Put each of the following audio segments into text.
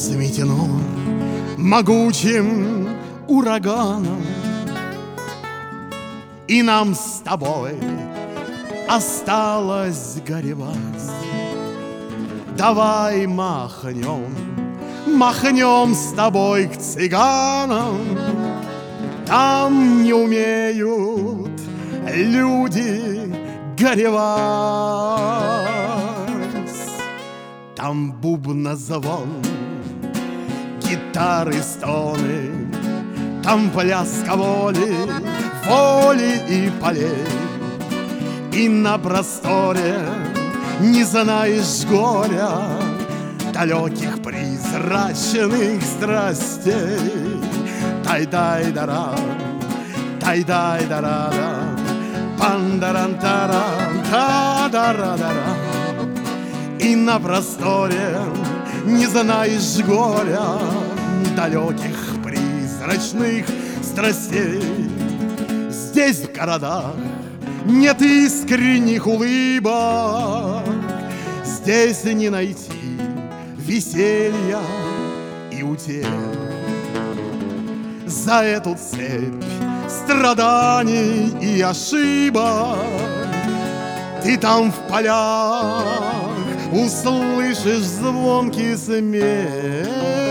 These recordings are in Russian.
сметено могучим ураганом, и нам с тобой осталось горевать. Давай махнем с тобой к цыганам. Там не умеют люди горевать. Там бубнозвон, гитары стоны, там пляска воли и полей. И на просторе не знаешь горя, далеких призрачных страстей. Тай-дай-дара, тай-дай-дара-да, пандарантарам, та-дара-дара. И на просторе не знаешь горя, далеких призрачных страстей. Здесь в городах нет искренних улыбок, здесь не найти веселья и утех. За эту цепь страданий и ошибок ты там в полях услышишь звонкий смех.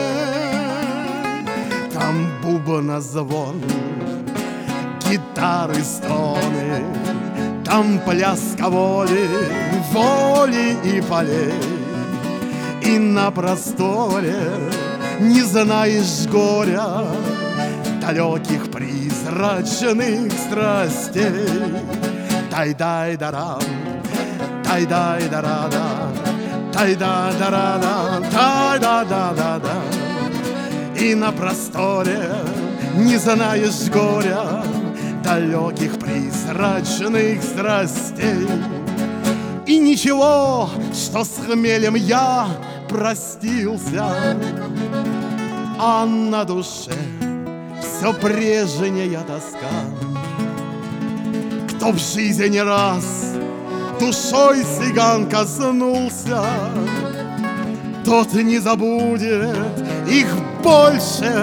Там бубнозвон, гитары стоны, там пляска воли и полей. И на просторе не знаешь горя, далеких призрачных страстей. Тай-дай-дарам, тай-дай-дара-да, тай-да-дара-да, тай-да-да-да-да. И на просторе не знаешь горя, далеких призрачных страстей. И ничего, что с хмелем я простился, а на душе все прежняя тоска. Кто в жизни раз душой цыган коснулся, тот не забудет их больше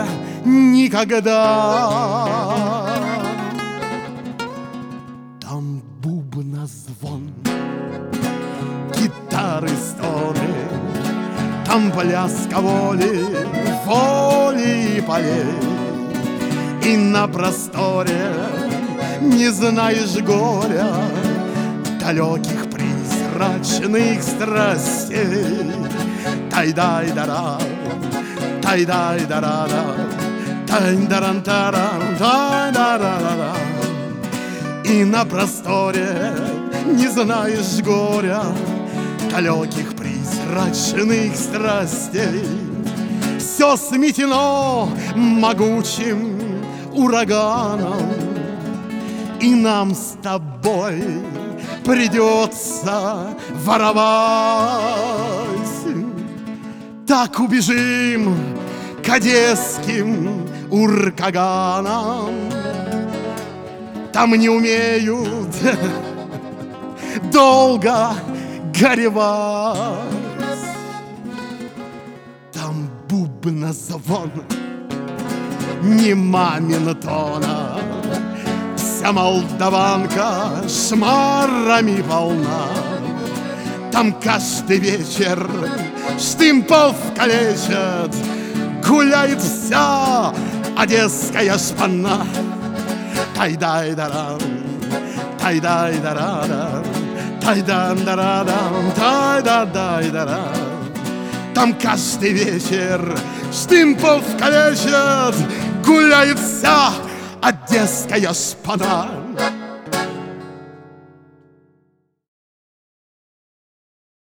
никогда. Там бубнозвон, гитары стоны, там пляска воли и полей. И на просторе не знаешь горя, далеких призрачных страстей. Тай-дай-дара, тай-дай-дара-да, тай-дарантара, тай-дара-да-да. И на просторе не знаешь горя, далеких призрачных страстей. Все сметено могучим ураганом, и нам с тобой придется воровать. Так убежим к одесским уркаганам. Там не умеют долго горевать. Там бубнозвон, не мамин тона, вся молдаванка шмарами полна. Там каждый вечер штымпов калечат, гуляет вся одесская шпана. Тай-дай-дарам, тай-дай-дарадам, тай-дан-дарадам, тай-да-дай-дарам. Там каждый вечер штымпов калечат, гуляет вся одесская шпана.